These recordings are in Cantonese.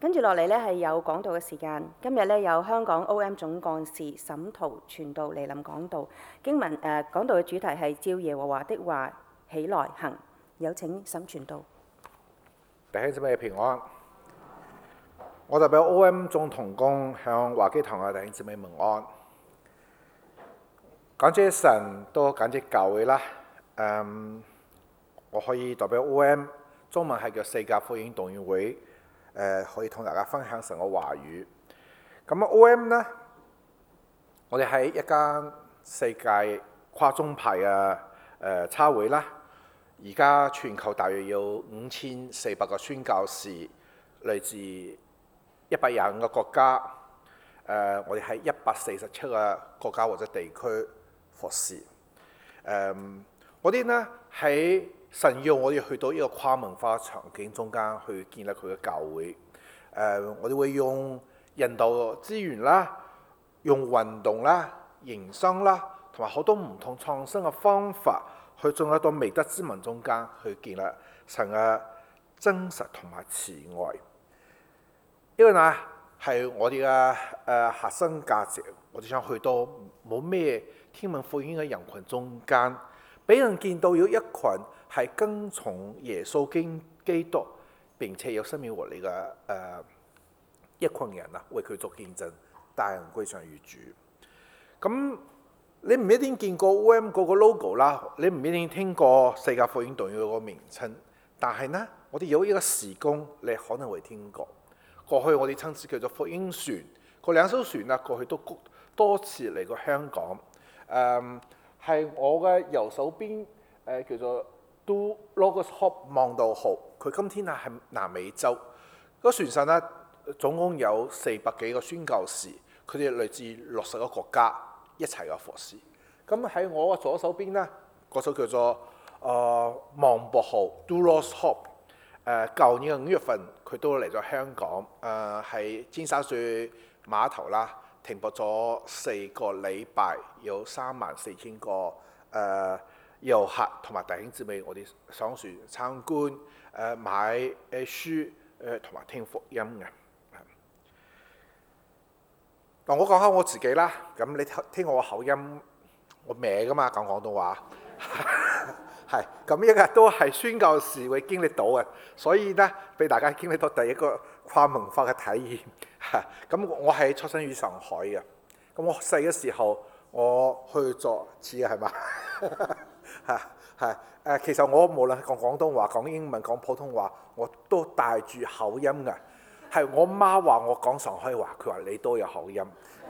跟住落嚟呢係有講道嘅時間。今日呢有香港 OM 總幹事沈濤傳道嚟臨講道。經文講道嘅主題係照耶和華的話起來行。有請沈傳道。 弟兄姊妹平安。我代表 OM 眾同工向華基堂嘅弟兄姊妹問安。感謝神，都感謝教會啦。我可以代表 OM， 中文係叫世界福音動員會，可以同大家分享神嘅話語。咁 OM 呢，我哋係一間世界跨宗派嘅差會啦。而家全球大約有5400個宣教士，嚟自125個國家。我哋喺147個國家或者地區服侍。我哋呢喺神要我哋去到一個跨文化場景中間去建立佢嘅教會。我哋會用人道資源啦，用運動啦、營商啦，同埋好多唔同創新嘅方法，去進入到未得之民中間去建立神嘅真實同埋慈愛。呢個呢係我哋嘅核心價值。我哋想去到冇咩天文福音嘅人群中間，俾人見到有一群係跟從耶穌基督並且有生命活力嘅一群人啊，為佢做見證，帶人歸上於主。咁你唔一定見過 OM 嗰個 logo 啦，你唔一定聽過世界福音動員會嗰個名稱，但係呢，我哋有一個事工，你可能會聽過。過去我哋稱之叫做福音船，嗰兩艘船啊，過去都多次嚟過香港。係我嘅右手邊叫做 Do Logos Hope 望道號，佢今天係南美洲。嗰船上呢，總共有400幾個宣教士，佢哋嚟自60個國家一齊嘅服侍。咁喺我嘅左手邊呢，嗰艘叫做望博號 Do Lost Hope。舊年嘅5月份，佢都嚟咗香港，喺尖沙咀碼頭啦，停泊咗4個禮拜，有34000個遊客同埋弟兄姊妹，我哋上船參觀、買書同埋聽福音嘅。嗱，我講下我自己啦。咁你聽我口音，我歪噶嘛，講廣東話。係，咁一日都係宣教士會經歷到嘅，所以呢，俾大家經歷到第一個跨文化嘅體驗。咁我係出生於上海嘅，咁我細嘅時候我去咗似係嘛？其實我無論講廣東話、講英文、講普通話，我都帶住口音嘅。係我媽話我講上海話，佢話你都有口音。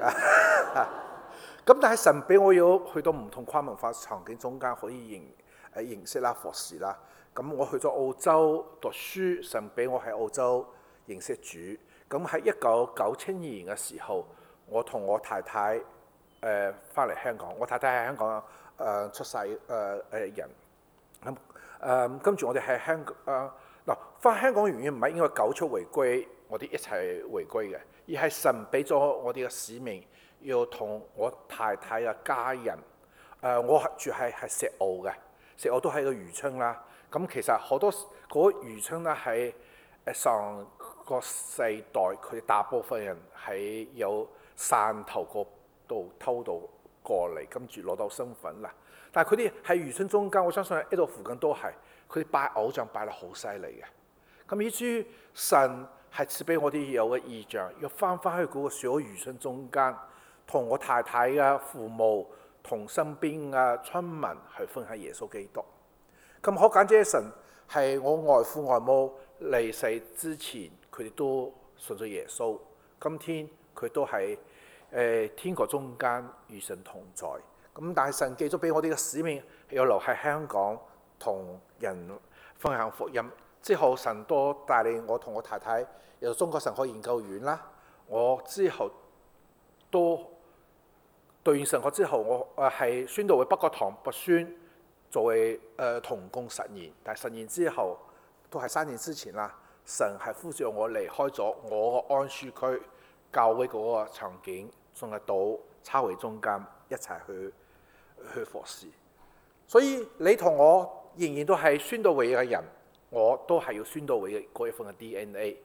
咁但係神俾我要去到唔同跨文化場景中間可以認識啦、服侍啦。咁我去咗澳洲讀書，神俾我喺澳洲認識主。咁喺1997年嘅時候，我同我太太翻嚟香港。我太太喺香港出世人。跟住我哋喺香港翻香港原因唔係因為九七回歸，我哋一齊回歸嘅，而係神俾咗我哋嘅使命，要同我太太嘅家人。我住喺石澳嘅。石澳都係個漁村啦，咁其實好多嗰漁村咧喺上個世代，佢哋大部分人喺有汕頭嗰度偷渡過嚟，跟住攞到身份啦。但係佢哋喺漁村中間，我相信喺呢度附近都係，佢哋拜偶像拜得好犀利嘅。咁以至於神係賜俾我哋有個意象，要翻去嗰個小漁村中間，同我太太嘅父母，同身邊嘅村民去分享耶穌基督。咁好感謝神，係我外父外母離世之前，佢哋都信咗耶穌。今天佢都喺天國中間與神同在。咁但係神記咗俾我哋嘅使命，要留喺香港同人分享福音。之後神都帶領我同我太太入中國神學研究院啦。我之後都讀完神學之後，我係宣道會北角堂拔宣作為同工實驗，但係實驗之後都係3年之前啦。神係呼召我離開咗我個安舒區教會嗰個場景，進入到差會中間一齊去服侍。所以你同我仍然都係宣道會嘅人，我都係要宣道會嘅嗰一份嘅 DNA。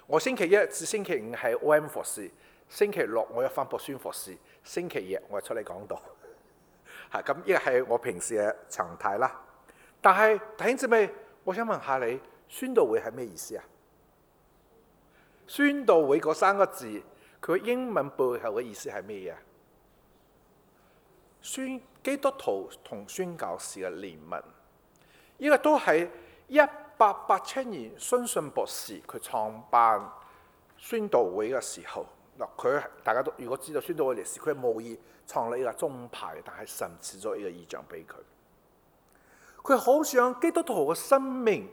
我星期一至星期五係 OM 服侍，星期六我有翻博宣服侍，星期日我出嚟講道。咁呢個係我平時嘅常態啦。但係弟兄姊妹，我想問下你，宣道會係咩意思啊？宣道會嗰3個字，佢英文背後嘅意思係咩嘢？基督徒同宣教士嘅聯盟，呢個都係1887年宣信博士佢創辦宣道會嘅時候。佢大家都如果知道宣道會歷史，佢係無意創立呢個宗派，但係神賜咗呢個異象俾佢。佢好想基督徒嘅生命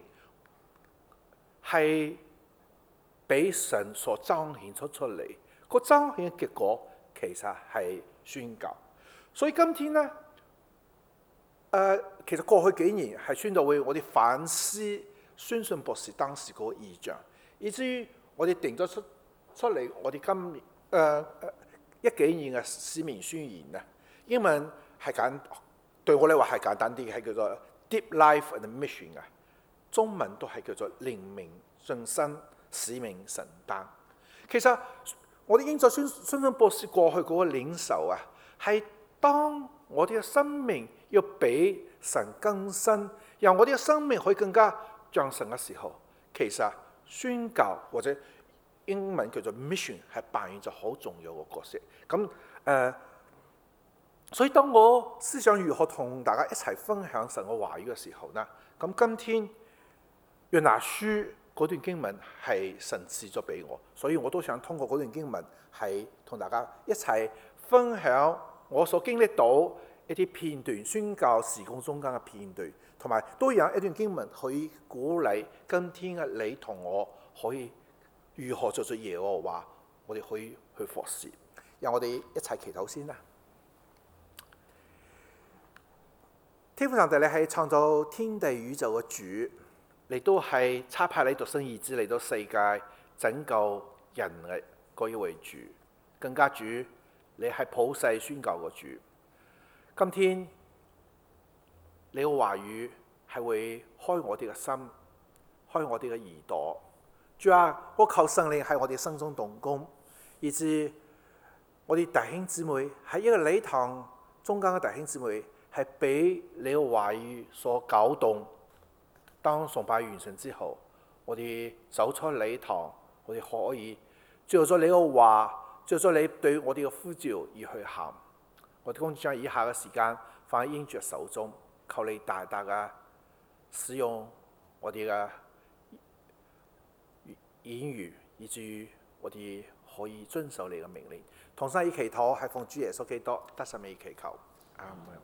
係俾神所彰顯出嚟，個彰顯嘅結果其實係宣教。所以今天呢，其實過去幾年係宣道會，我哋反思宣信博士當時嗰個異象，以至於我哋定咗出嚟，我哋今年一幾年嘅使命宣言啊，英文係對我嚟話係簡單啲，係叫做 Deep Life and Mission 啊，中文都係叫做靈命信心使命承擔。其實我哋應咗宣信博士過去嗰個領受啊，係當我哋嘅生命要俾神更新，讓我哋嘅生命可以更加像神嘅時候，其實宣教或者英文叫做 mission 係扮演咗好重要嘅角色。咁所以當我思想如何同大家一齊分享神嘅話語嘅時候呢，咁今天約拿書嗰段經文係神賜咗俾我，所以我都想通過嗰段經文係同大家一齊分享我所經歷到一啲片段，宣教事工中間嘅片段，同埋都有一段經文可以鼓勵今天嘅你同我可以如何做咗耶和華，我哋可以去服侍。讓我哋一齊祈禱先啦。天父上帝，你係創造天地宇宙嘅主，你都係差派你獨生兒子嚟到世界拯救人嘅嗰一位主，更加主，你係普世宣教嘅主。今天你嘅話語係會開我哋嘅心，開我哋嘅耳朵。主啊，我求聖靈喺我哋心中動工，以致我哋弟兄姊妹喺一個禮堂中間嘅弟兄姊妹係俾你嘅話語所搞動。當崇拜完成之後，我哋走出禮堂，我哋可以照咗你嘅話，照咗你對我哋嘅呼召而去行。我哋將以下嘅時間放喺英爵手中，求你大大嘅使用我哋嘅言語，以至於我哋可以遵守你嘅命令。同心以祈禱係奉主耶穌基督得勝名祈求，阿門。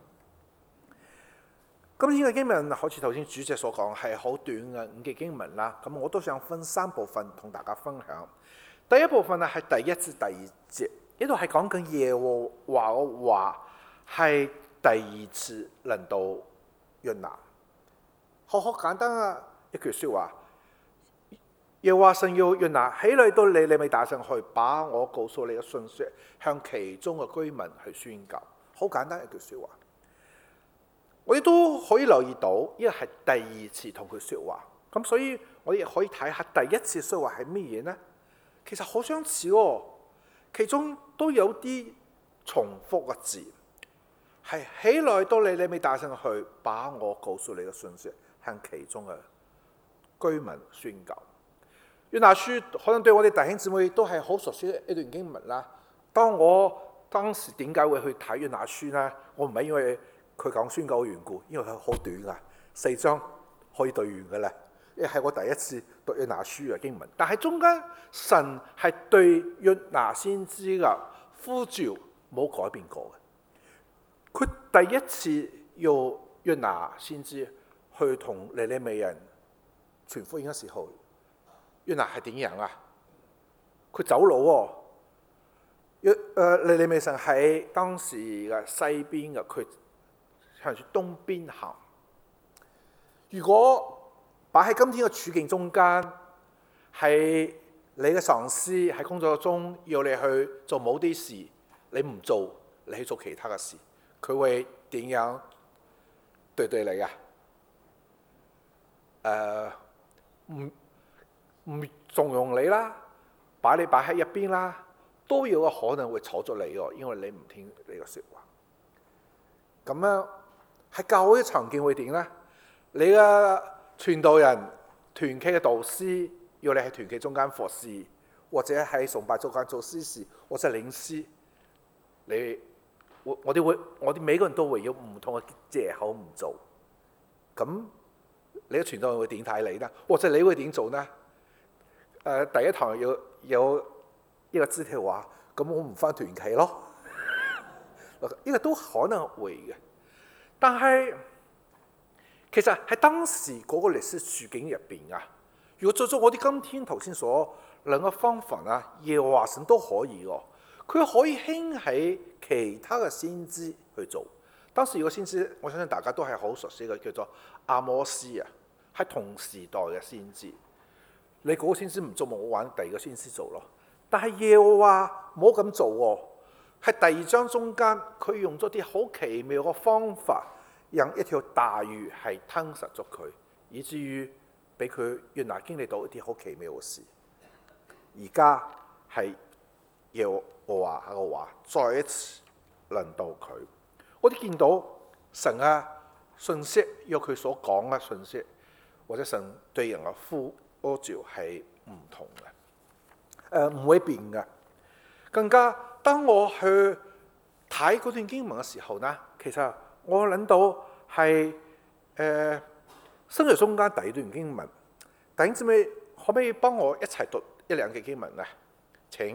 今天嘅經文好似頭先主席所講係好短嘅5節經文啦，咁我都想分3部分同大家分享。第一部分咧係第1至第2節，呢度係講緊耶和華嘅話係第2次臨到約拿。好簡單啊，一句説話，耶和華神要約拿起來到尼尼微大城去，把我告訴你嘅信息向其中嘅居民去宣教。好簡單一句説話。我哋都可以留意到，呢個係第2次同佢説話，咁所以我哋可以睇下第1次説話係咩嘢呢？其實好相似喎，其中都有啲重複嘅字，係起來到尼尼微大城去，把我告訴你嘅信息向其中嘅居民宣教。約拿書可能對我哋弟兄姊妹都係好熟悉一段經文啦。當時點解會去睇約拿書呢？我唔係因為佢講宣教嘅緣故，因為佢好短噶，4章可以讀完噶啦。因為係我第一次讀約拿書嘅經文，但係中間神係對約拿先知嘅呼召冇改變過嘅。佢第一次要約拿先知去同尼尼微人傳福音嘅時候，約拿係點樣啊？佢走佬喎。尼尼微城喺當時嘅西邊嘅，佢向住東邊行。如果擺喺今天嘅處境中間，係你嘅上司喺工作中要你去做某啲事，你唔做，你去做其他嘅事，佢會點樣對你啊？唔縱容你啦， 把你擺喺一邊啦，都有個可能會炒咗你喎，因為你唔聽你個説話。咁樣喺教會嘅場景會點呢？你嘅傳道人、團契嘅導師要你喺團契中間服侍，或者喺崇拜中間做司事或者領詩，我哋每個人都會有唔同嘅藉口唔做。咁你嘅傳道人會點睇你呢？或者你會點做呢？第一堂有一個肢體話，咁我唔返團契咯。呢個都可能會嘅，但係其實喺當時嗰個歷史處境入邊啊，如果做咗我哋今天頭先所兩個方法啊，耶和華神都可以喎，佢可以興起其他嘅先知去做。當時個先知，我相信大家都係好熟悉嘅，叫做阿摩斯啊，係同時代嘅先知。你嗰個先知唔做，我揾第二個先知做咯。但係耶和華冇咁做喎，喺第二章中間，佢用咗啲好奇妙嘅方法，讓一條大魚係吞噬咗佢，以至於俾佢約拿經歷到一啲好奇妙嘅事。而家係耶和華嘅話再一次輪到佢，我哋見到神嘅信息，有佢所講嘅信息，或者神對人嘅呼召係唔同嘅，唔會變嘅。更加當我去睇嗰段經文嘅時候呢，其實我諗到係新約中間第二段經文，弟兄姊妹可唔可以幫我一齊讀一兩句經文呢？請。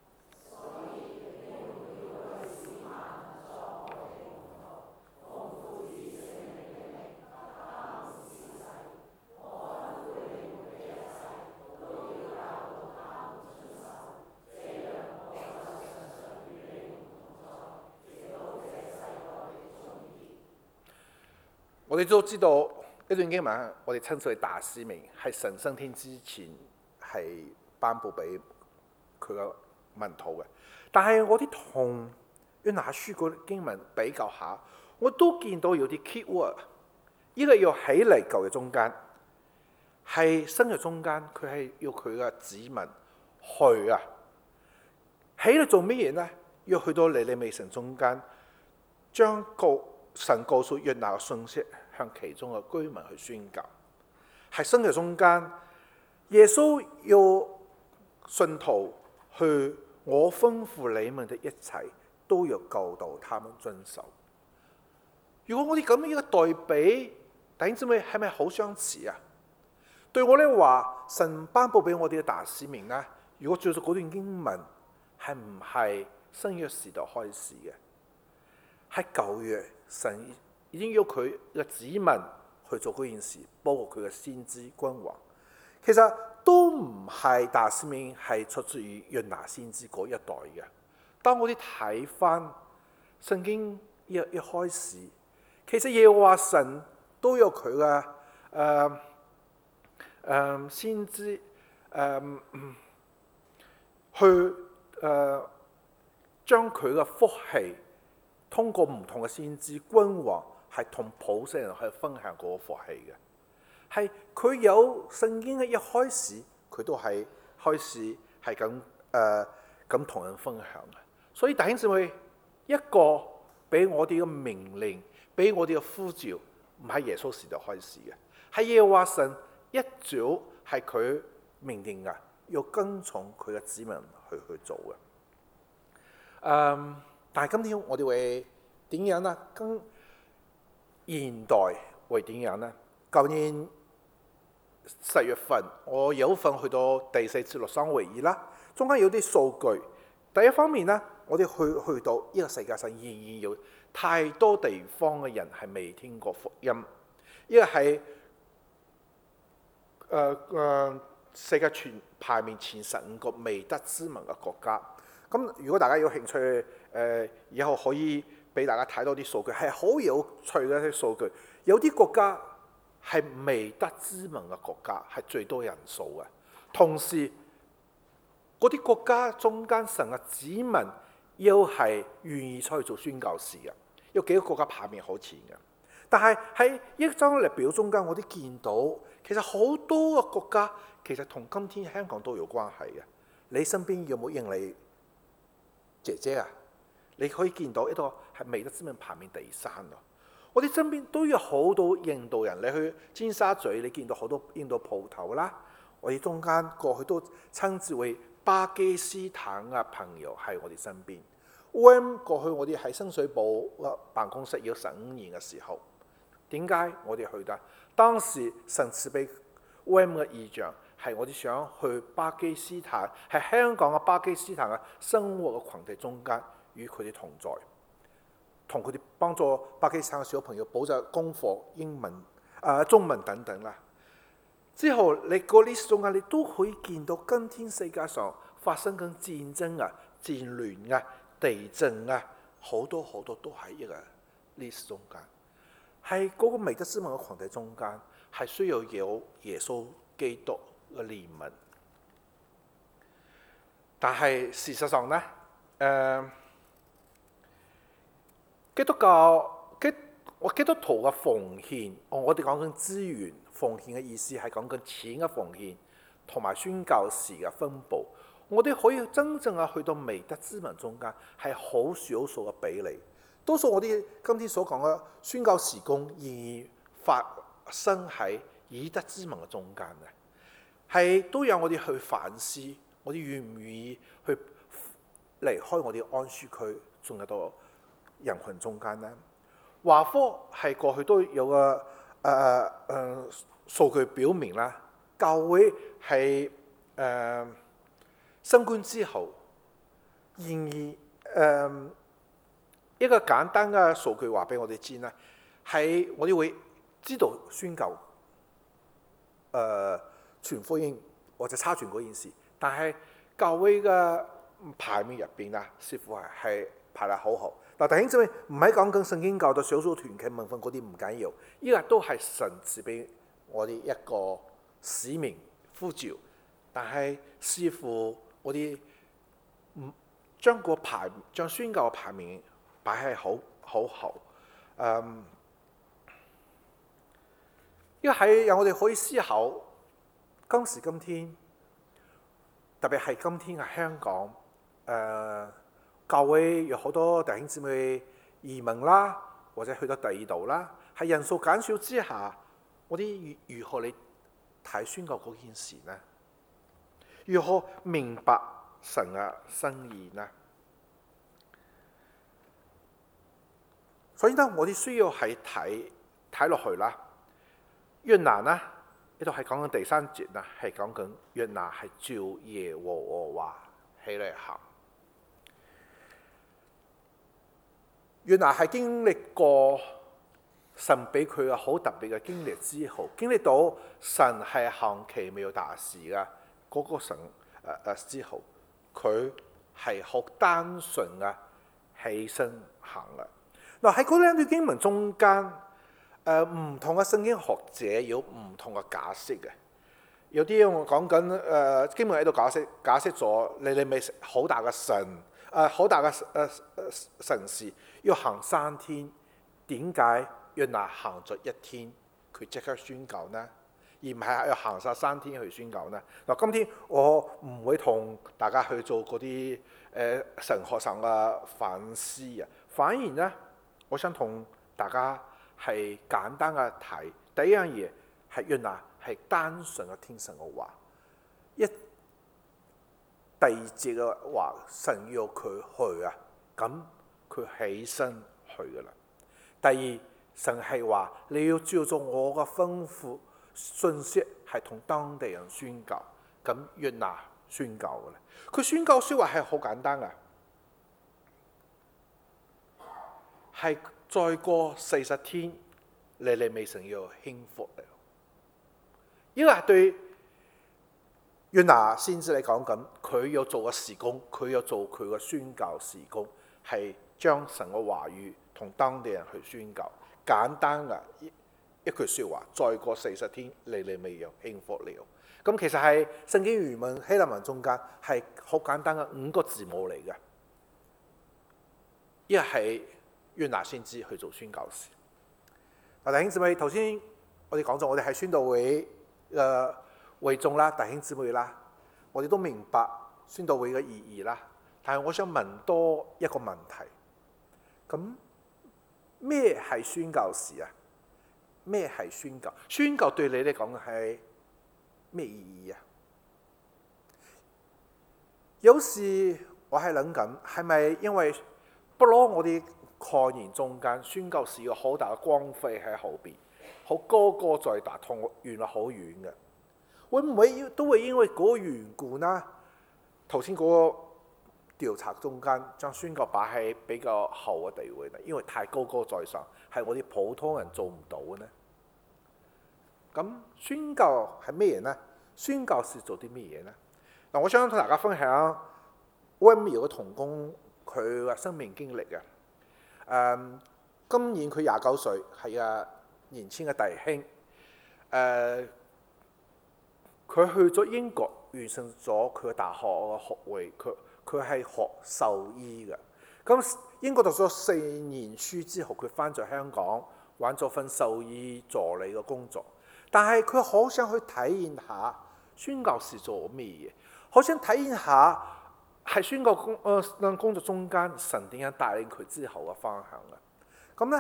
我哋都知道一段經文，我哋稱之為大使命，係神升天之前係頒布俾佢個門徒嘅。但係我哋同約拿書嗰啲經文比較下，我都見到有啲 key word。呢個要起嚟舊約中間，係新約中間，佢係要佢嘅子民去啊。起嚟做乜嘢呢？要去到尼尼微城中間，將神告訴約拿嘅信息向其中嘅居民去宣教。喺新約中間，耶穌要信徒去，我吩咐你們的一切都要教導他們遵守。如果我哋咁樣一個對比，弟兄姊妹係咪好相似啊？對我哋話，神頒布俾我哋嘅大使命呢，如果照住嗰段經文，係唔係新約時代開始嘅？喺舊約，神已經要佢嘅子民去做嗰件事，包括佢嘅先知君王，其實都唔係大使命係出自於約拿先知嗰一代嘅。當我哋睇翻聖經一開始，其實耶和華神都有佢嘅先知去將佢嘅福氣通過唔同嘅先知君王，係同普世人去分享嗰個福氣嘅。係佢有聖經嘅一開始，佢都係開始係咁同人分享嘅。所以弟兄姊妹，一個俾我哋嘅命令，俾我哋嘅呼召，唔係耶穌時代開始嘅，係耶和華神一早係佢命令嘅，要跟從佢嘅子民去做嘅。但係今天我哋會點樣呢？跟現代會點樣呢？舊年10月份，我有份去到第4次洛桑會議啦，中間有啲數據。第一方面呢，我哋去到呢個世界上仍然有太多地方嘅人係未聽過福音，呢個係世界排名前15個未得之民嘅國家。咁如果大家有興趣，以後可以俾大家睇多啲數據，係好有趣嘅啲數據。有啲國家係未得之民嘅國家，係最多人數嘅。同時，嗰啲國家中間神嘅子民又係願意出去做宣教士嘅，有幾個國家排名好前嘅。但係喺一張列表中間，我哋見到其實好多個國家其實同今天香港都有關係嘅。 你身邊有冇印尼姐姐啊？你可以見到一個係美德之門排名第3咯。我哋身邊都有好多印度人，你去尖沙咀，你見到好多印度鋪頭啦。我哋中間過去都稱之為巴基斯坦嘅朋友喺我哋身邊。OM 過去我哋喺深水埗辦公室要15年嘅時候，點解我哋去得？當時神賜俾 OM 嘅意象係我哋想去巴基斯坦，係香港嘅巴基斯坦嘅生活嘅群體中間與佢哋同在，同佢哋幫助巴基斯坦嘅小朋友補習功課、英文、中文等等啦。之後你個 list 中間，你都可以見到今天世界上發生緊戰爭啊、戰亂啊、地震啊，好多好多都喺一個 list 中間。係嗰個美德之門嘅群體中間，係需要有耶穌基督嘅憐憫。但係事實上呢，基督徒嘅奉獻，我哋講緊資源奉獻嘅意思係講緊錢嘅奉獻，同埋宣教士嘅分佈。我哋可以真正去到美德之門中間，係好少數嘅比例。多數我哋今天所講嘅宣教事工，仍然發生喺以德之門嘅中間嘅，係都有我哋去反思，我哋願唔願意去離開我哋安舒區，進入到人群中間呢？華科係過去都有個數據表明啦，教會係新冠之後，然而一個簡單嘅數據話俾我哋知啦，係我哋會知道宣教傳福音或者差傳嗰件事，但係教會嘅排名入邊啊，似乎係排得好好。嗱，弟兄姊妹，唔係講緊聖經教導少數團契文分嗰啲唔緊要，依個都係神賜俾我哋一個使命呼召，但係似乎我哋將宣教嘅排名擺喺好後。因為係讓我哋可以思考今時今天，特別係今天嘅香港，教會有好多弟兄姊妹移民啦，或者去到第二度啦，喺人數減少之下，我哋如何嚟睇宣教嗰件事呢？如何明白神嘅心意呢？所以呢，我哋需要係睇落去啦。約拿呢，呢度係講緊第3節啦，係講緊約拿係照耶和華話起嚟行。約拿係經歷過神俾佢嘅好特別嘅經歷之後，經歷到神係行奇妙大事嘅嗰個神之後，佢係好單純嘅起身行啦。嗱，喺嗰兩段經文中間，唔同嘅聖經學者有唔同嘅解釋嘅。有啲我講緊經文喺度解釋咗尼尼微好大嘅好大嘅城市要行3天，點解約拿行咗1天佢即刻宣教呢？而唔係要行晒3天去宣教呢？嗱，今天我唔會同大家去做嗰啲神學上嘅反思啊，反而呢，我想同大家係簡單嘅睇第一樣嘢，係約拿係單純嘅聽神嘅話。第二節嘅話，神要佢去啊，咁佢起身去噶啦。第二，神係話你要照做我嘅吩咐，信息係同當地人宣教，咁約拿宣教噶啦。佢宣教說話係好簡單噶，係再過40天，尼尼微城要傾覆嚟。呢個係對約拿先知嚟講緊，佢要做嘅事工，佢要做佢嘅宣教事工，係將神嘅話語同當地人去宣教。簡單嘅一句説話，再過40天，尼尼微又傾覆了。咁其實係聖經原文希臘文中間係好簡單嘅5個字母嚟嘅。一係約拿先知去做宣教士。嗱，弟兄姊妹，頭先我哋講咗，我哋喺宣道會會眾啦，弟兄姊妹啦，我哋都明白宣道會嘅意義啦。但係我想問多一個問題，咁咩係宣教士啊？咩係宣教？宣教對你嚟講係咩意義啊？有時我係諗緊，係咪因為不攞我哋概念中間，宣教士有好大嘅光輝喺後邊，好高高在大，同我原來好遠嘅，會唔會都會因為嗰個緣故呢？頭先嗰個調查中間將宣教擺喺比較後嘅地位呢，因為太高高在上，係我哋普通人做唔到嘅呢。咁宣教係咩嘢呢？宣教士做啲咩嘢呢？嗱，我想同大家分享 OM 嘅同工佢嘅生命經歷嘅。今年佢29歲，係啊年輕嘅弟兄。佢去咗英國，完成咗佢嘅大學嘅學位。佢係學獸醫嘅。咁英國讀咗4年書之後，佢翻咗香港，揾咗份獸醫助理嘅工作。但係佢好想去體驗下宣教士做咩嘢，好想體驗下喺宣教工作中間神點樣帶領佢之後嘅方向嘅。咁咧，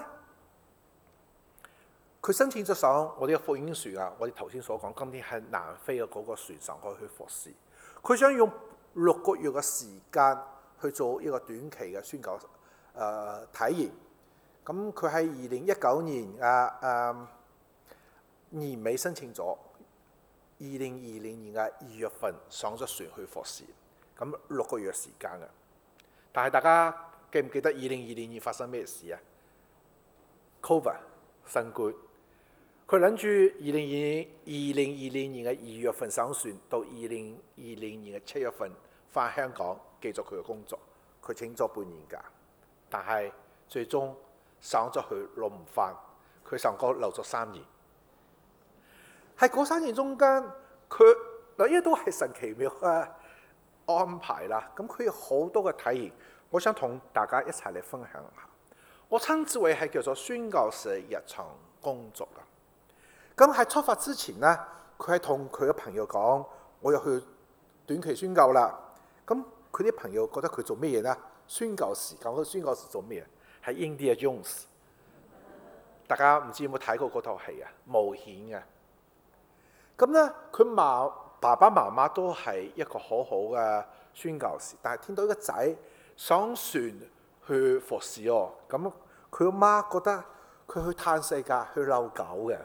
佢申請咗上我哋嘅福音船啊，我哋頭先所講，今天喺南非嘅嗰個船上可以去服侍。佢想用6個月嘅時間去做一個短期嘅宣教體驗。咁佢喺2019年年尾申請咗，2020年嘅2月份上咗船去服侍，咁6個月時間嘅。但係大家記唔記得2020年發生咩事啊？Covid 新冠，佢諗住2020年嘅2月份上船，到2020年嘅7月份返香港繼續佢嘅工作。佢請咗半年假，但係最終上咗去攞唔返，佢上高留咗3年。喺嗰3年中間，佢嗱，呢都係神奇妙嘅安排啦。咁佢有好多嘅體驗，我想同大家一齊嚟分享下。我稱之為係叫做宣教士日常工作啊。咁喺出發之前呢，佢係同佢嘅朋友講：我要去短期宣教啦。咁佢啲朋友覺得佢做咩嘢呢？宣教士，講到宣教士做咩嘢？係 Indiana Jones。大家唔知有冇睇過嗰套戲啊？冒險嘅。咁咧，佢爸爸媽媽都係一個好好嘅宣教士，但係聽到一個仔上船去服侍哦，咁佢阿媽覺得佢去嘆世界、去遛狗嘅。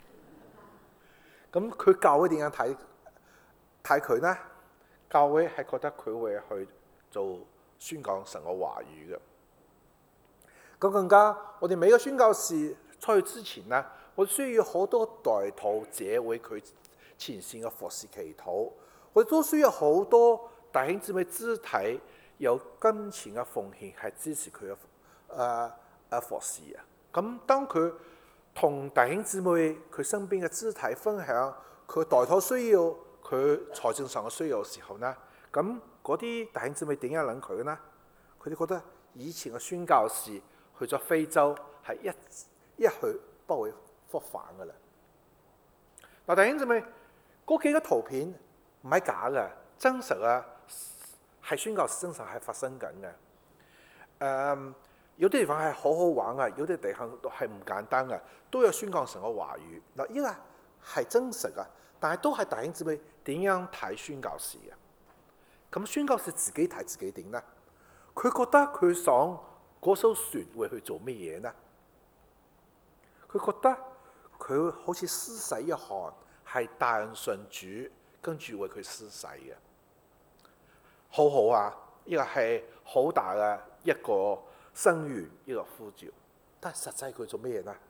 咁佢教會點樣睇佢呢？教會係覺得佢會去做宣講神嘅話語嘅。咁更加，我哋每個宣教士出去之前呢，我需要好多代禱者為佢前線嘅服侍祈禱，我哋都需要好多弟兄姊妹肢體有金錢嘅奉獻，係支持佢嘅服侍啊。咁當佢同弟兄姊妹佢身邊嘅肢體分享佢代禱需要、佢財政上嘅需要嘅時候呢，咁嗰啲弟兄姊妹點樣諗佢呢？佢哋覺得以前嘅宣教士去咗非洲係一去不會復返噶啦。嗱，弟兄姊妹，嗰幾個圖片唔係假嘅，真實啊，係宣教士真實係發生緊嘅。有啲地方係好好玩嘅，有啲地方係唔簡單嘅，都有宣教神嘅話語。嗱，呢個係真實嘅，但係都係弟兄姊妹點樣睇宣教士嘅？咁宣教士自己睇自己點呢？佢覺得佢想嗰艘船會去做咩嘢呢？佢覺得佢好似施洗約翰係帶人信主，跟住為佢施洗嘅，好好啊！呢個係好大嘅一個心願，一個呼召。但係實際佢做咩嘢呢？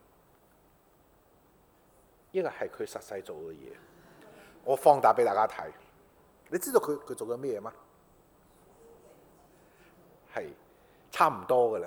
呢個係佢實際做嘅嘢。我放大俾大家睇，你知道佢做緊咩嘢嗎？係差唔多嘅啦，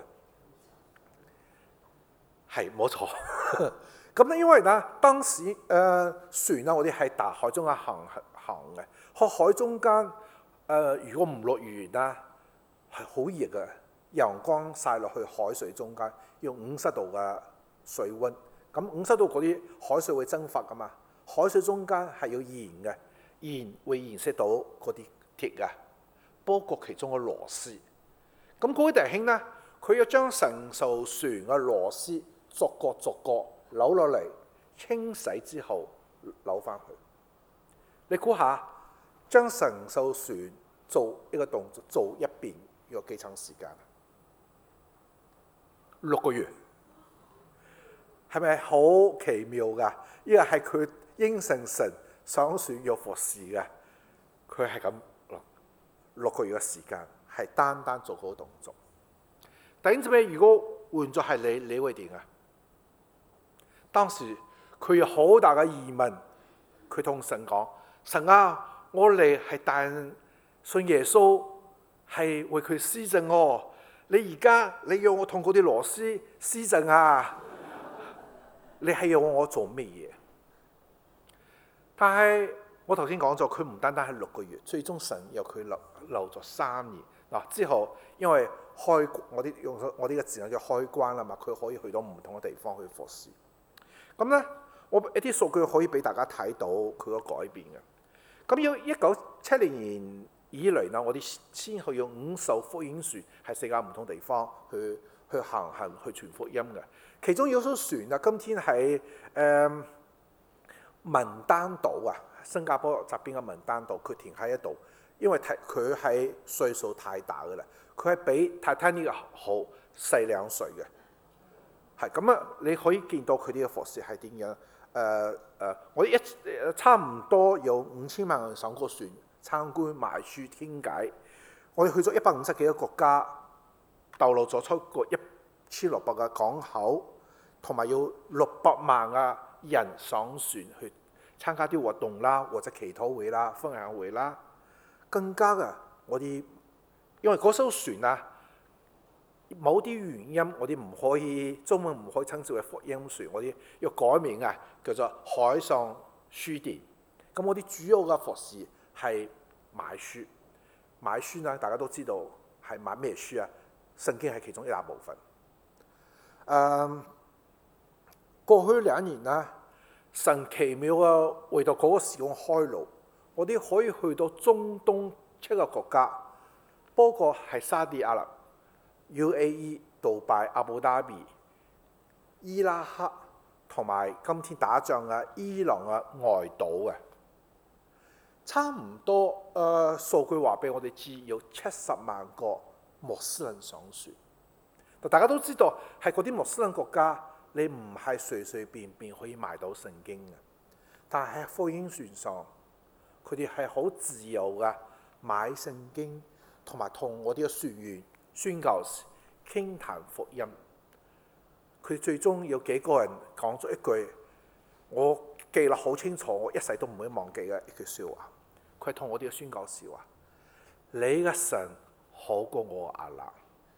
係冇錯。咁咧，因為咧當時船啊，我哋喺大海中間行嘅，喺海中間如果唔落雨啦，係好熱嘅，陽光曬落去海水中間，要50度嘅水溫。咁50度嗰啲海水會蒸發噶嘛，海水中間係要鹽嘅，鹽會燃燒到嗰啲鐵嘅。 波國其中嘅螺絲。咁嗰位弟兄呢，佢要將神艘船嘅螺絲逐個扭落嚟，清洗之後扭翻去。你估下，將神艘船做一個動作做一遍要幾長時間？6個月，係咪好奇妙㗎？呢個係佢應承神上船要服侍嘅，佢係咁6個月嘅時間，係單做嗰個動作。弟兄姊妹，如果換作係你會點啊？當時佢有好大嘅疑問，佢同神講：神啊，我嚟係帶人信耶穌，係為佢施證喎。你而家你要我同嗰啲螺絲施證啊？你係要我做咩嘢？但係我頭先講咗，佢唔單係6個月，最終神由佢留咗3年。嗱，之後因為用咗我呢個字眼叫開關啦嘛，佢可以去到唔同嘅地方去服侍。咁咧，我一啲數據可以俾大家睇到佢個改變嘅。咁要1970年以嚟呢，我哋先去用5艘福音船喺世界唔同地方去行去傳福音嘅。其中有艘船啊，今天喺文丹島啊，新加坡側邊嘅文丹島，佢停喺一度，因為佢係歲數太大嘅啦，佢係比 Titanic 號細2歲嘅。係咁啊！你可以見到佢哋嘅服侍係點樣？我哋差唔多有5000萬人上過船參觀、買書、傾偈。我哋去咗150幾個國家，逗留咗超過1600個港口，同埋有600萬嘅人上船去參加啲活動啦，或者祈禱會啦、分享會啦。更加嘅，我哋因為嗰艘船啊，某啲原因，我哋唔可以中文唔可以稱之為福音船，我哋要改名啊，叫做海上書店。咁我哋主要嘅服侍係買書，買書呢，大家都知道係買咩書啊？聖經係其中一大部分。過去2年啦，神奇妙嘅為到嗰個時光開路，我哋可以去到中東7個國家，不過係沙地阿拉伯、UAE、杜拜、阿布達比、伊拉克同埋今天打仗嘅伊朗嘅外島嘅，差唔多數據話俾我哋知，有70萬個穆斯林上船。大家都知道係嗰啲穆斯林國家，你唔係隨便可以買到聖經嘅，但係喺福音船上，佢哋係好自由嘅買聖經，同埋同我哋嘅船員、宣教士傾談福音。佢最終有幾個人講咗一句，我記得好清楚，我一世都唔會忘記嘅一句説話。佢同我哋嘅宣教士話：你嘅神好過我阿拉。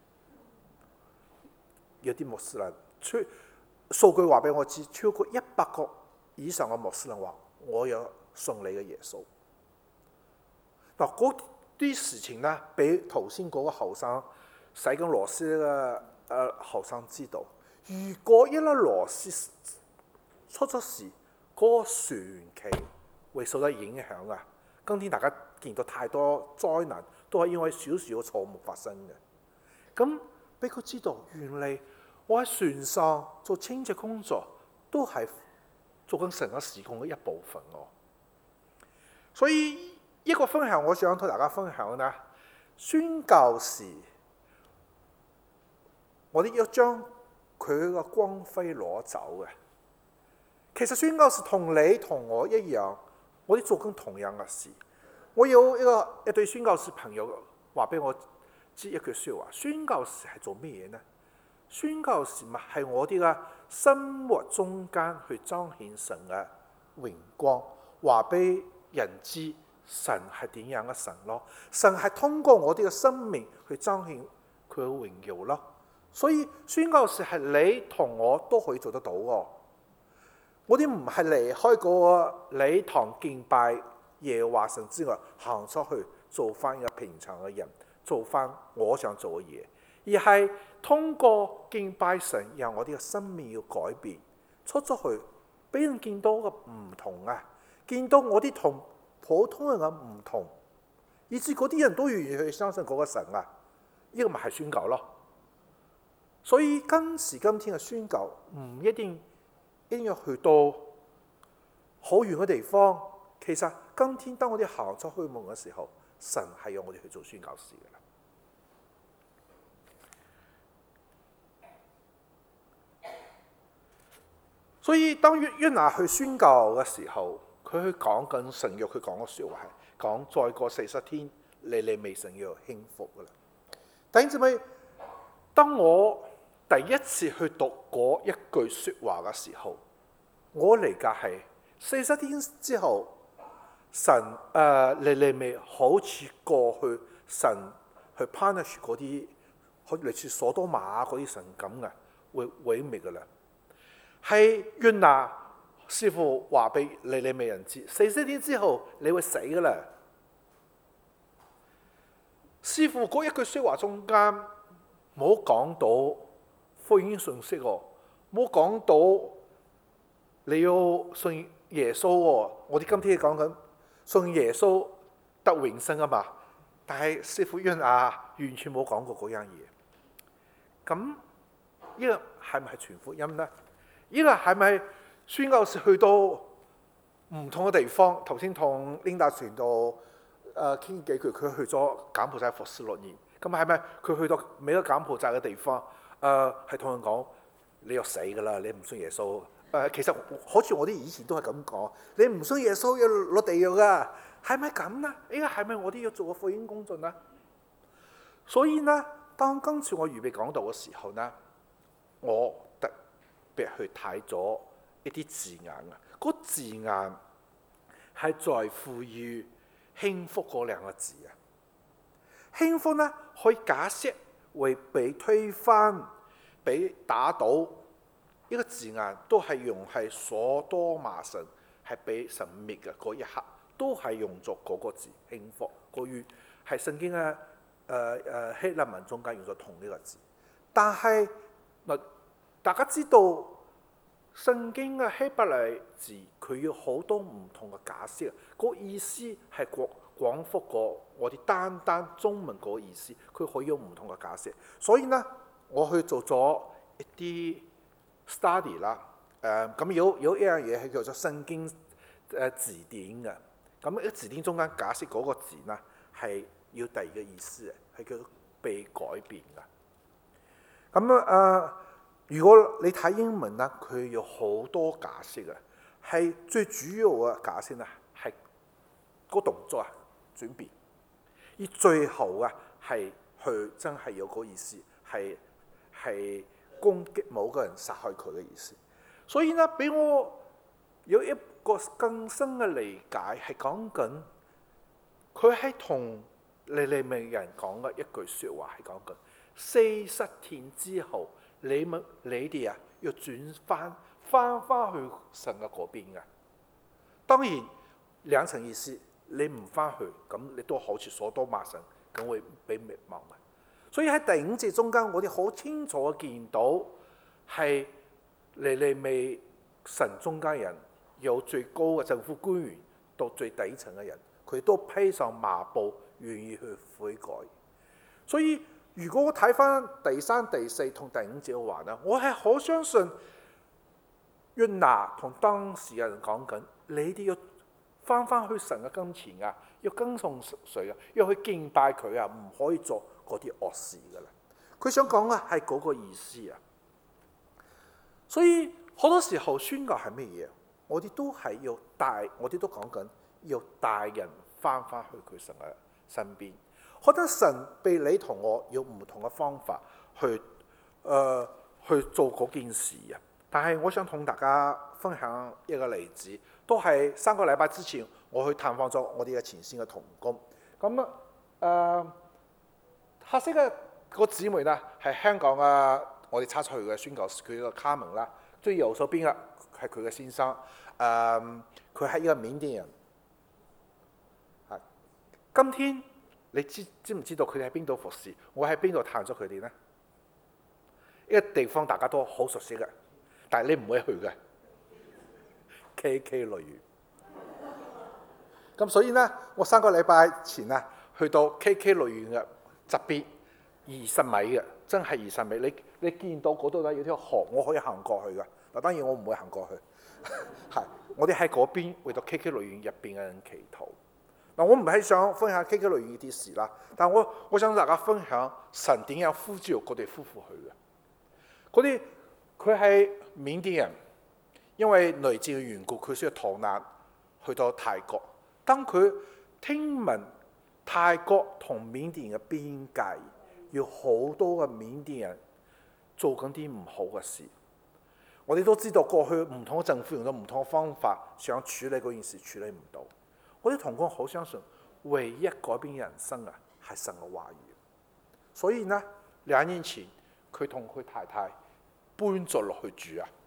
有啲穆斯林數據話俾我知，超過100個以上嘅穆斯林話：我有信你嘅耶穌。嗱，嗰啲事情咧，俾頭先嗰個後生洗緊螺絲嘅後生知道，如果一粒螺絲出咗事，嗰個船期會受到影響啊！今天大家見到太多災難，都係因為少少嘅錯誤發生嘅。咁俾佢知道，原嚟我喺船上做清潔工作，都係做緊成個事工嘅一部分喎。所以一個分享，我想同大家分享咧，宣教士，我哋要將佢個光輝攞走嘅。其實宣教士同你同我一樣，我哋做緊同樣嘅事。我有一對宣教士朋友話俾我知一句説話：宣教士係做咩嘢呢？宣教士咪係我哋嘅生活中間去彰顯神嘅榮光，話俾人知神係點樣嘅神咯。神係通過我哋嘅生命去彰顯佢嘅榮耀咯。所以宣教士係你同我都可以做得到喎。我哋唔係離開嗰個禮堂敬拜耶和華神之外，行出去做翻一個平常嘅人，做翻我想做嘅嘢，而係通過敬拜神，讓我哋嘅生命要改變，出去俾人見到個唔同啊，見到我哋同普通人嘅唔同， 以至嗰啲人都願意去相信嗰個神啊！呢個咪係宣教咯。所以今時今天嘅宣教唔一定要去到好遠嘅地方。其實今天當我哋行出去門嘅時候，神係要我哋去做宣教士嘅啦。所以當約拿去宣教嘅時候，佢去講緊神要佢講嘅説話係講再過40天，尼尼微城要興復噶啦。弟兄姊妹，當我第一次去讀嗰一句説話嘅時候，我理解係40天之後，神尼尼微好似過去神去 punish 嗰啲好似類似所多瑪嗰啲神咁嘅，會毀滅噶啦。係約拿師傅話俾尼尼微人知，40天之後你會死噶啦。師傅嗰一句説話中間冇講到福音信息喎，冇講到你要信耶穌喎。我哋今天講緊信耶穌得永生啊嘛，但係師傅約拿完全冇講過嗰樣嘢。咁呢個係咪全福音呢？呢個係咪宣教士去到唔同嘅地方？頭先同 Linda 傳道傾幾句，佢去咗柬埔寨服侍6年。咁係咪佢去到每個柬埔寨嘅地方，係同人講你要死㗎啦？你唔信耶穌？其實好似我哋以前都係咁講，你唔信耶穌要落地獄㗎，係咪咁呢？呢個係咪我哋要做個福音工作呢？所以呢，當今次我預備講道嘅時候呢，我特別去睇咗一啲字眼啊，嗰字眼係在乎於興復嗰兩個字啊。興復呢可以解釋為被推翻、被打倒。呢個字眼都係用係所多瑪城係被神滅嘅嗰一刻，都係用作嗰個字興復。個語係聖經嘅希臘文中間用咗同呢個字，但係大家知道聖經嘅希伯來字佢有好多唔同嘅解釋，個意思係廣闊過我哋單中文嗰個意思，佢可以有唔同嘅解釋。所以呢，我去做咗一啲study 啦，咁有一樣嘢係叫做聖經字典嘅，咁一字典中間解釋嗰個字呢係要第二個意思嘅，係叫被改變嘅。咁如果你睇英文呢，佢有好多解釋嘅，係最主要嘅解釋呢係個動作轉變，而最後係佢真係有個意思係攻擊某個人、殺害佢嘅意思。所以呢，俾我有一個更深嘅理解，係講緊佢係同尼尼微人講嘅一句説話，係講緊40天之後，你哋要轉翻去神嘅嗰邊嘅。當然兩層意思，你唔翻去，咁你都好似所多瑪城咁會被滅亡嘅。所以喺第5節中間，我哋好清楚見到係尼尼微城中間人，有最高嘅政府官員到最底層嘅人，佢都披上麻布，願意去悔改。所以如果我睇翻第3、第4同第5節嘅話呢，我係好相信約拿同當時嘅人講緊，你哋要翻去神嘅跟前啊，要跟從誰啊，要去敬拜佢啊，唔可以做嗰啲惡事噶啦。佢想講嘅係嗰個意思啊。所以好多時候宣教係咩嘢？我哋都係要帶，我哋都講緊要帶人翻去佢神嘅身邊。可能神俾你同我有唔同嘅方法去做嗰件事啊。但係我想同大家分享一個例子，都係3個禮拜之前我去探訪咗我哋嘅前線嘅同工。咁黑色嘅個姊妹呢係香港嘅，我哋差出去嘅宣教士，佢個卡門啦。最右手邊嘅係佢嘅先生，佢係一個緬甸人。今天你知唔知道佢哋喺邊度服侍？我喺邊度探咗佢哋呢？一個地方大家都好熟悉嘅，但係你唔會去嘅。KK 樂園。咁所以呢，我3個禮拜前呢去到 KK 樂園嘅側邊20米嘅，真係20米。你見到嗰度咧有條河，我可以行過去嘅。嗱，當然我唔會行過去。係，我哋喺嗰邊為到 KK 樂園入邊嘅人祈禱。嗱，我唔係想分享 KK 樂園啲事啦，但我想大家分享神點樣呼召嗰對夫婦去嘅。佢係緬甸人，因為內戰嘅緣故，佢需要逃難去到泰國。當佢聽聞泰國同緬甸嘅邊界有好多嘅緬甸人做緊啲唔好嘅事，我哋都知道過去唔同嘅政府用咗唔同嘅方法想處理嗰件事，處理唔到。我哋同工好相信，唯一改變人生啊係神嘅話語。所以呢，2年前佢同佢太太搬咗落去住啊。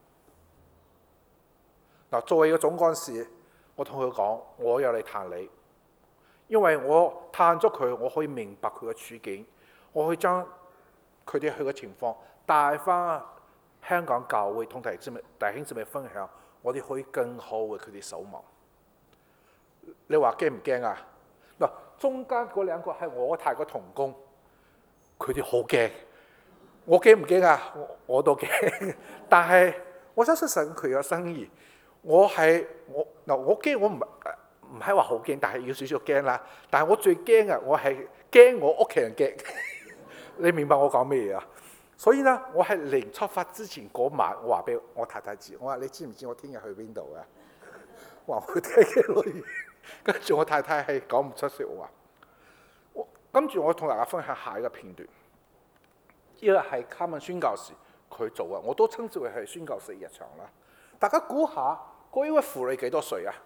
嗱，作為一個總幹事，我同佢講，我有嚟探你，因為我探咗佢，我可以明白佢嘅處境，我可以將佢哋去嘅情況帶翻香港教會同弟兄姊妹分享，我哋可以更好為佢哋守望。你話驚唔驚啊？嗱，中間嗰2個係我太太同工，佢哋好驚。我驚唔驚啊？我都驚。但係我相信神佢有生意。我驚，我唔係話好驚，但係要少少驚啦。但係我最驚嘅，我係驚我屋企人驚。你明白我講咩嘢啊？所以呢，我係臨出發之前嗰晚，我話俾我太太知，我話你知唔知我聽日去邊度啊？話去睇嘅樂園。跟住我太太係講唔出説話。跟住我同大家分享下一個片段。呢個係卡文宣教士佢做嘅，我都稱之為係宣教士日常啦。大家估下嗰一位婦女幾多歲啊？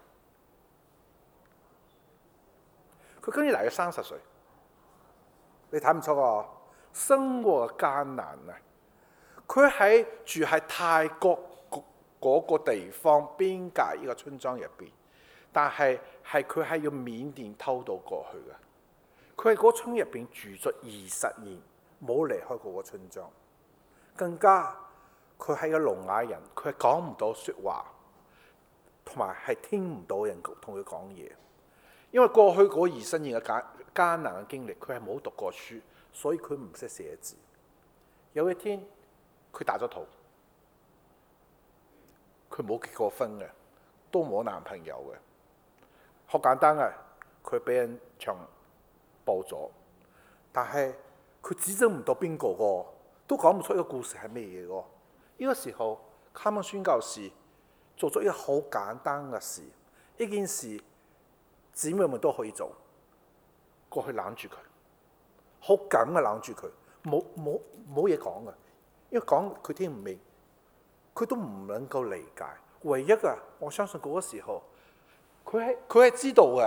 佢跟住嚟咗30歲。你睇唔出啊？生活艱難啊！佢住喺泰國嗰個地方邊界呢個村莊入邊，但係佢係要緬甸偷渡過去嘅。佢喺嗰村入邊住咗20年，冇離開過個村莊。更加佢係個聾啞人，佢係講唔到説話，同埋係聽唔到人同佢講嘢。因為過去嗰20年嘅艱難嘅經歷，佢係冇讀過書，所以佢唔識寫字。有一天，佢大咗肚，佢冇結過婚嘅，都冇男朋友嘅。好簡單嘅，佢俾人強暴咗，但係佢指證唔到邊個個，都講唔出一個故事係咩嘢個。呢個時候，卡文宣教士做咗一個好簡單嘅事，呢件事姊妹們都可以做，過去攬住佢，好緊嘅攬住佢，冇嘢講嘅，因為講佢聽唔明，佢都唔能夠理解。唯一啊，我相信嗰個時候，佢係知道嘅，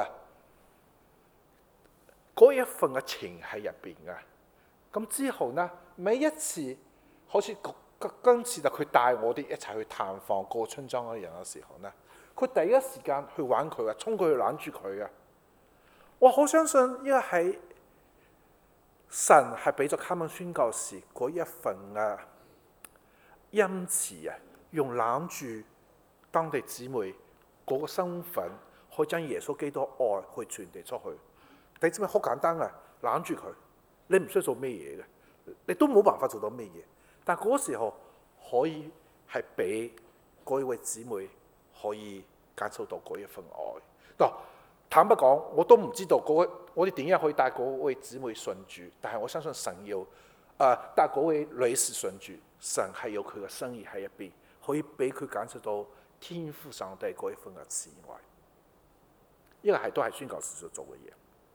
嗰一份嘅情喺入邊嘅。咁之後呢，每一次好似今次就佢帶我哋一齊去探訪個村莊嘅人嘅時候呢，佢第一時間去揾佢啊，衝佢去攬住佢啊！我好相信呢個係神係俾咗卡文宣教士嗰一份嘅恩慈啊，用攬住當地姊妹嗰個身份，可以將耶穌基督愛去傳遞出去。你知唔知好簡單啊？攬住佢，你唔需要做咩嘢嘅，你都冇辦法做到咩嘢。但係嗰個時候可以係俾嗰一位姊妹可以感受到嗰一份愛。嗱，坦白講，我都唔知道我哋點樣可以帶嗰位姊妹信主，但係我相信神要帶嗰位女士信主，神係有佢嘅心意喺入邊，可以俾佢感受到天父上帝嗰一份嘅慈愛。呢個都係宣教士所做嘅嘢。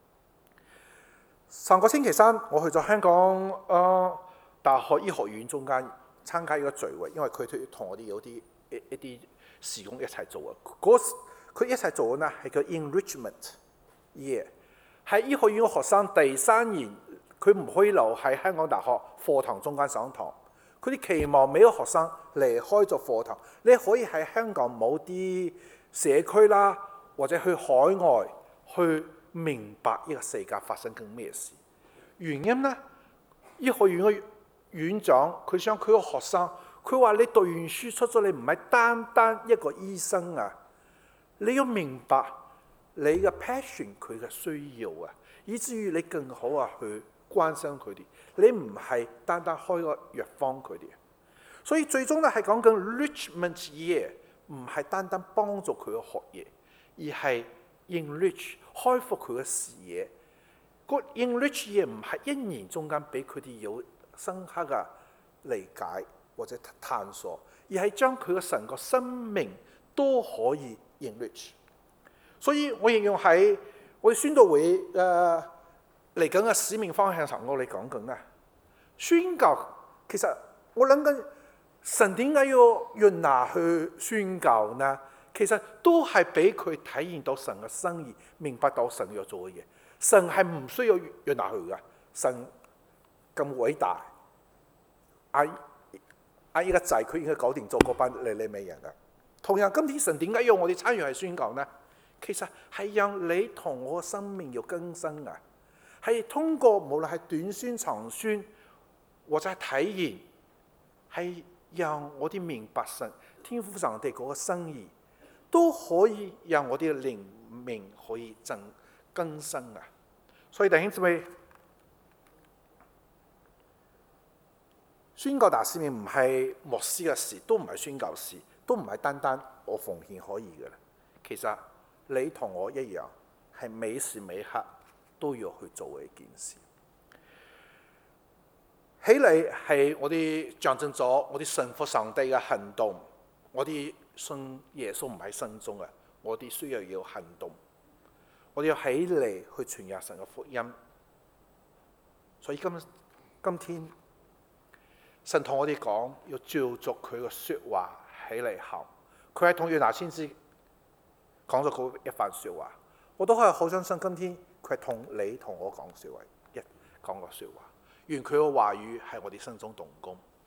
上個星期三，我去咗香港大學醫學院中間參加一個聚會，因為佢同我哋有一啲事工一齊做啊。佢一齊做嘅呢係叫 enrichment year， 喺醫學院嘅學生第3年，佢唔可以留喺香港大學課堂中間上堂。佢哋期望每個學生離開咗課堂，你可以喺香港某啲社區啦，或者去海外去明白呢個世界發生緊咩事。原因呢，醫學院嘅院長佢想佢個學生，佢話你讀完書出咗，你唔係單單一個醫生啊，你要明白你嘅 passion 佢嘅需要啊。 以至於你更好去關心佢哋。你唔係單單開個藥方佢哋。所以最終咧係講緊 enrichment year， 唔係單單幫助佢嘅學業，而係 enrich 開闊佢嘅視野。個 enrich year 唔係一年中間俾佢哋有深刻嘅理解或者探索，而係將佢嘅成個生命都可以 enrich。所以我形容喺我哋宣道會嚟緊嘅使命方向上，我哋講緊咧宣教。其實我諗緊神點解要約拿去宣教呢？其實都係俾佢體驗到神嘅心意，明白到神要做嘅嘢。神係唔需要約拿去㗎，神咁偉大。呢個仔佢應該搞掂做嗰班尼尼微人㗎。同樣今天神點解要我哋參與係宣教呢？其實係讓你同我嘅生命要更新啊！係通過無論係短宣、長宣或者係體驗，係讓我哋明白神天父上帝嗰個心意，都可以讓我哋嘅靈命可以更新啊！所以弟兄姊妹，宣教大使命唔係牧師嘅事，都唔係宣教事，都唔係單單我奉獻可以嘅啦。其實你同我一樣，係每時每刻都要去做嘅一件事。起嚟係我哋象徵咗我哋信服上帝嘅行動。我哋信耶穌唔喺心中啊，我哋需要行動。我哋要起嚟去傳揚神嘅福音。所以今天神同我哋講，要照着佢嘅說話起嚟行。佢係同約拿先知講咗嗰一番說話，我都係好相信今天佢係同你同我講說話，講個說話。願佢嘅話語喺我哋心中動工。